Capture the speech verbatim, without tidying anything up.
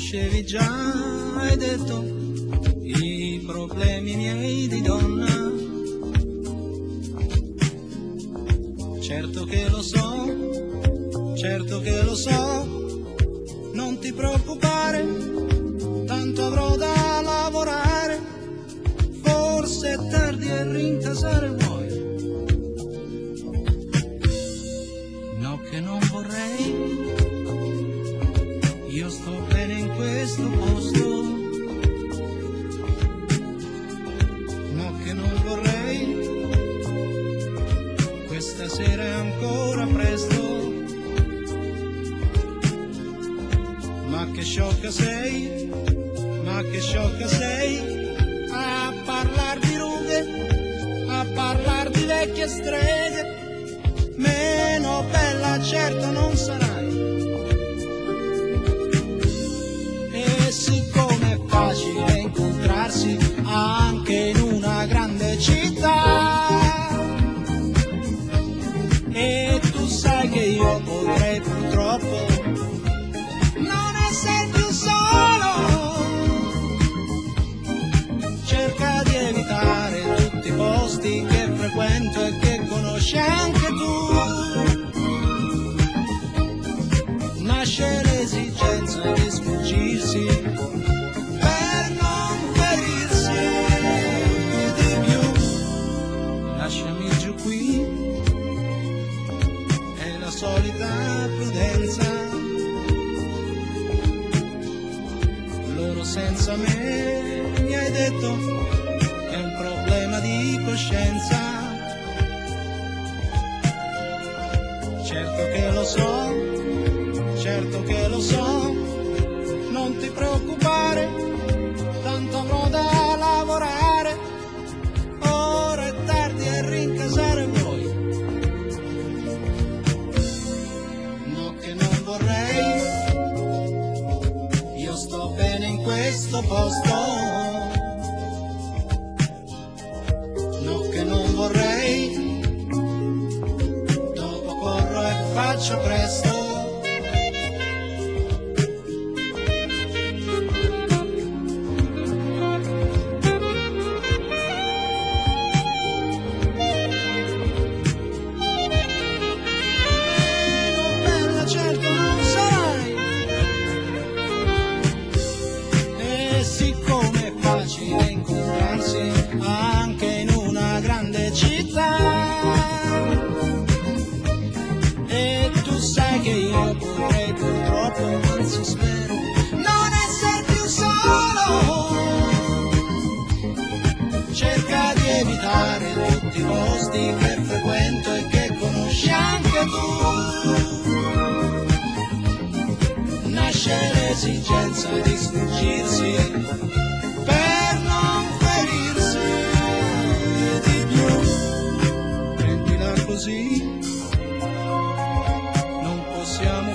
conoscevi già, hai detto i problemi miei di donna. Certo che lo so, certo che lo so, non ti preoccupare, tanto avrò da lavorare, forse è tardi a rincasare vuoi. No che non vorrei, io sto bene in questo posto. No che non vorrei, questa sera è ancora presto. Ma che sciocca sei, ma che sciocca sei, a parlar di rughe, a parlar di vecchie streghe. Meno bella certo non sarai. E siccome è facile incontrarsi anche in una grande città, e tu sai che io potrei purtroppo non essere più solo, cerca di evitare tutti i posti che frequento e che conosci anche tu. Nasce l'esigenza di sfuggirsi per non ferirsi di più. Lasciami giù qui, è la solita prudenza. Loro senza me mi hai detto che è un problema di coscienza. Certo che lo so, certo che lo so, non ti preoccupare, tanto avrò da lavorare, ora è tardi a rincasare vuoi. No che non vorrei, io sto bene in questo posto. No che non vorrei, dopo corro e faccio presto. Certo non sarai, e siccome è facile incontrarsi anche in una grande città, e tu sai che io potrei purtroppo, anzi spero, non essere più solo, cerca di evitare tutti i posti che frequento e che conosci anche tu. Nasce l'esigenza di sfuggirsi per non ferirsi di più. Prendila così, non possiamo